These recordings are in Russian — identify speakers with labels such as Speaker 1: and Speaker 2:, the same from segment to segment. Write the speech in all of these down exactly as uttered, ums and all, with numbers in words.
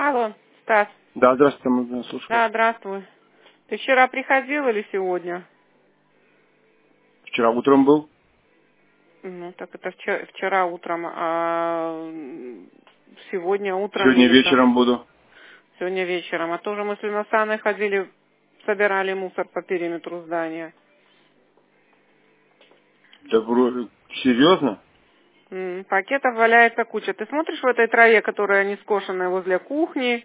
Speaker 1: Алло, Стас.
Speaker 2: Да, здравствуйте, мы слушаем.
Speaker 1: Да, здравствуй. Ты вчера приходил или сегодня?
Speaker 2: Вчера утром был.
Speaker 1: Ну, так это вчера, вчера утром, а сегодня утром...
Speaker 2: Сегодня
Speaker 1: или
Speaker 2: вечером
Speaker 1: там...
Speaker 2: буду.
Speaker 1: Сегодня вечером. А тоже мы с Леносаной ходили, собирали мусор по периметру здания.
Speaker 2: Да вроде... Серьезно?
Speaker 1: М, Пакетов валяется куча. Ты смотришь в этой траве, которая не скошенная возле кухни,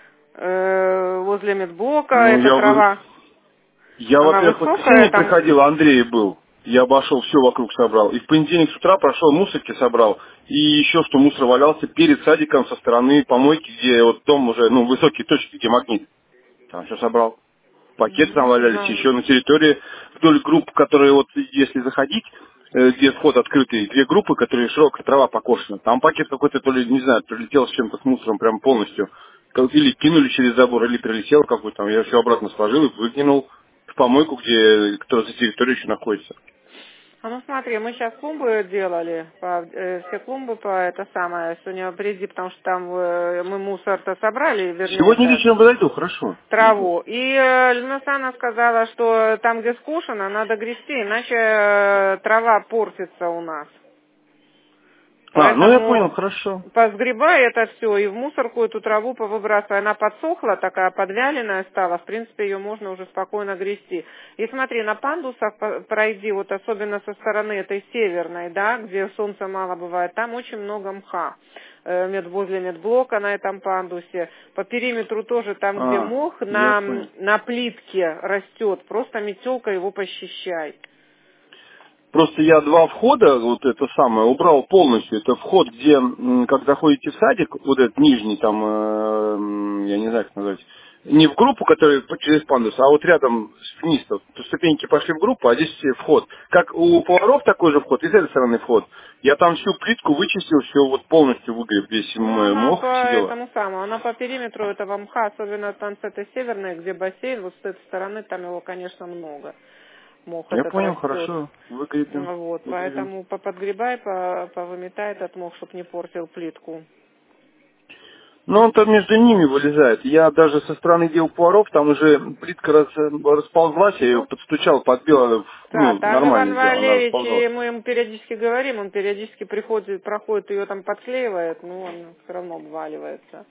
Speaker 1: э, возле медблока,
Speaker 2: Ну,
Speaker 1: эта
Speaker 2: я бы...
Speaker 1: трава,
Speaker 2: Я,
Speaker 1: она
Speaker 2: во-первых, в
Speaker 1: высокая,
Speaker 2: воскресенье
Speaker 1: там...
Speaker 2: приходил, а Андрей был. Я обошел, все вокруг собрал. И в понедельник с утра прошел, мусорки собрал. И еще что мусор валялся перед садиком со стороны помойки, где вот дом уже, ну, высокие точки, где магнит. Там все собрал. Пакеты
Speaker 1: Ну,
Speaker 2: там
Speaker 1: не
Speaker 2: валялись,
Speaker 1: знаю.
Speaker 2: еще на территории вдоль групп, которые вот, если заходить, э, где вход открытый, две группы, которые широкая трава покошена. Там пакет какой-то, то ли, не знаю, прилетел с чем-то, с мусором прям полностью. Как- Или кинули через забор, или прилетел какой-то там. Я все обратно сложил и выкинул в помойку, где, которая за территорией еще находится.
Speaker 1: А ну смотри, мы сейчас клумбы делали, по- э, все клумбы по это самое, сегодня приди, потому что там э, мы мусор-то собрали, вернее,
Speaker 2: Сегодня
Speaker 1: так,
Speaker 2: вечером подойду, хорошо. Подойду.
Speaker 1: траву. И э, Ленасана сказала, что там, где скошено, надо грести, иначе э, трава портится у нас.
Speaker 2: А, ну я
Speaker 1: Поэтому
Speaker 2: понял, хорошо.
Speaker 1: позгребай это все и в мусорку эту траву повыбрасывай. Она подсохла, такая подвяленная стала. В принципе, ее можно уже спокойно грести. И смотри, на пандусах по- пройди, вот особенно со стороны этой северной, да, где солнца мало бывает, там очень много мха. Э, мед- возле медблока на этом пандусе. По периметру тоже, там, где
Speaker 2: А,
Speaker 1: мох,
Speaker 2: я
Speaker 1: на,
Speaker 2: понял.
Speaker 1: на плитке растет. Просто метелка его посчищай.
Speaker 2: Просто я два входа, вот это самое, убрал полностью. Это вход, где, м, как заходите в садик, вот этот нижний, там, э, м, я не знаю, как назвать, не в группу, которая по- через пандус, а вот рядом вниз, вот, ступеньки пошли в группу, а здесь вход. Как у поваров такой же вход, и с этой стороны вход. Я там всю плитку вычистил, все вот полностью выгреб, весь
Speaker 1: Ну,
Speaker 2: м-
Speaker 1: она
Speaker 2: мох,
Speaker 1: по
Speaker 2: все дела.
Speaker 1: этому самому, она по периметру этого мха, особенно там с этой северной, где бассейн, вот с этой стороны там его, конечно, много. Мох
Speaker 2: Я
Speaker 1: этот
Speaker 2: понял,
Speaker 1: растет.
Speaker 2: хорошо, выгребем,
Speaker 1: Вот,
Speaker 2: выгребем.
Speaker 1: поэтому поподгребай, по- повыметай этот мох, чтобы не портил плитку.
Speaker 2: Но он там между ними вылезает. Я даже со стороны дел поваров, там уже плитка рас- расползлась, я ее
Speaker 1: Ну,
Speaker 2: подстучал, подбил,
Speaker 1: да,
Speaker 2: ну,
Speaker 1: там Иван
Speaker 2: нормально сделал, она
Speaker 1: Валерьевич, и
Speaker 2: расползалась.
Speaker 1: мы ему периодически говорим, он периодически приходит, проходит, ее там подклеивает, но он все равно обваливается.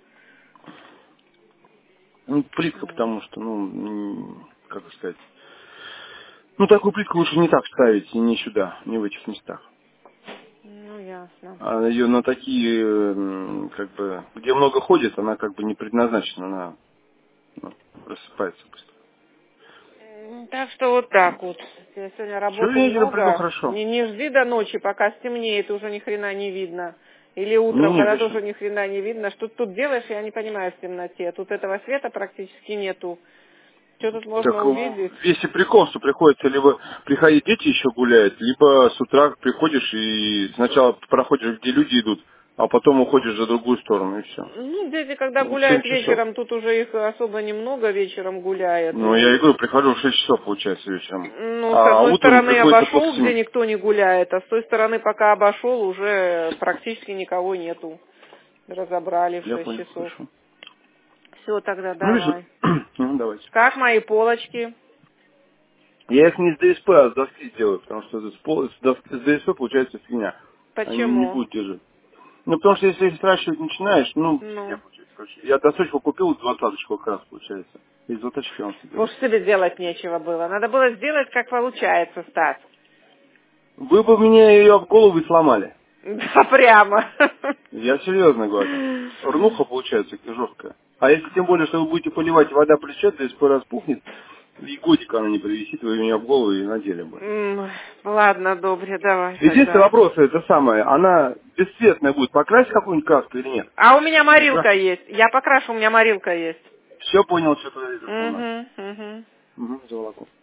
Speaker 2: Ну, плитка,
Speaker 1: Вот.
Speaker 2: потому что, ну, м, как сказать, ну, такую плитку лучше не так ставить, и не сюда, не в этих местах.
Speaker 1: Ну, ясно.
Speaker 2: А ее на такие, м, как бы, где много ходит, она как бы не предназначена, она ну, рассыпается быстро.
Speaker 1: М, Так что вот так вот. Я сегодня
Speaker 2: Все,
Speaker 1: работы
Speaker 2: вечером приду,
Speaker 1: много.
Speaker 2: хорошо.
Speaker 1: Не, не жди до ночи, пока стемнеет, уже ни хрена не видно. Или утром,
Speaker 2: Не-не,
Speaker 1: когда
Speaker 2: зачем?
Speaker 1: тоже ни хрена не видно. Что ты тут делаешь, я не понимаю в темноте. Тут этого света практически нету. Что тут
Speaker 2: Так
Speaker 1: можно
Speaker 2: в-
Speaker 1: увидеть?
Speaker 2: весь и прикол, что приходится либо приходить, дети еще гуляют, либо с утра приходишь и сначала проходишь, где люди идут, а потом уходишь за другую сторону, и все.
Speaker 1: Ну, дети, когда
Speaker 2: Ну, семь
Speaker 1: гуляют
Speaker 2: часов.
Speaker 1: вечером, тут уже их особо немного вечером гуляет.
Speaker 2: Ну, я и
Speaker 1: И,
Speaker 2: говорю, прихожу в шесть часов, получается, вечером.
Speaker 1: ну, с
Speaker 2: А
Speaker 1: одной
Speaker 2: утром
Speaker 1: стороны
Speaker 2: приходится после
Speaker 1: обошел,
Speaker 2: семи.
Speaker 1: где никто не гуляет, а с той стороны, пока обошел, уже практически никого нету. Разобрали в
Speaker 2: Я
Speaker 1: шесть
Speaker 2: понял,
Speaker 1: часов.
Speaker 2: хорошо.
Speaker 1: Все, тогда
Speaker 2: Ну, вижу.
Speaker 1: давай.
Speaker 2: Ну, давайте.
Speaker 1: Как мои полочки?
Speaker 2: Я их не с ДСП, а с доски делаю, потому что с, пол- с дос- с ДСП получается фигня. Они не
Speaker 1: Почему?
Speaker 2: будут держать. Ну, потому что если их сращивать начинаешь, ну, фигня
Speaker 1: Ну,
Speaker 2: получается, короче. Я досочку купил, двадцаточку как раз получается. Из двадцаточки он
Speaker 1: вот
Speaker 2: соберу.
Speaker 1: что тебе делать нечего было. Надо было сделать, как получается, Стас.
Speaker 2: Вы бы мне ее об голову и сломали.
Speaker 1: Да, прямо.
Speaker 2: Я серьезно говорю. Рнуха получается жесткая. А если тем более, что вы будете поливать, и вода придет, ДСП распухнет, и годика она не провисит, вы ее об голову и надели бы.
Speaker 1: М, Ладно, добре, давай
Speaker 2: Единственный
Speaker 1: тогда.
Speaker 2: вопрос, это самое, она бесцветная будет, покрасить какую-нибудь краску или нет?
Speaker 1: А у меня
Speaker 2: Или
Speaker 1: морилка
Speaker 2: красить?
Speaker 1: есть. Я покрашу, у меня морилка есть.
Speaker 2: Все понял, что это у нас.
Speaker 1: Угу, угу.
Speaker 2: Угу, заволоку.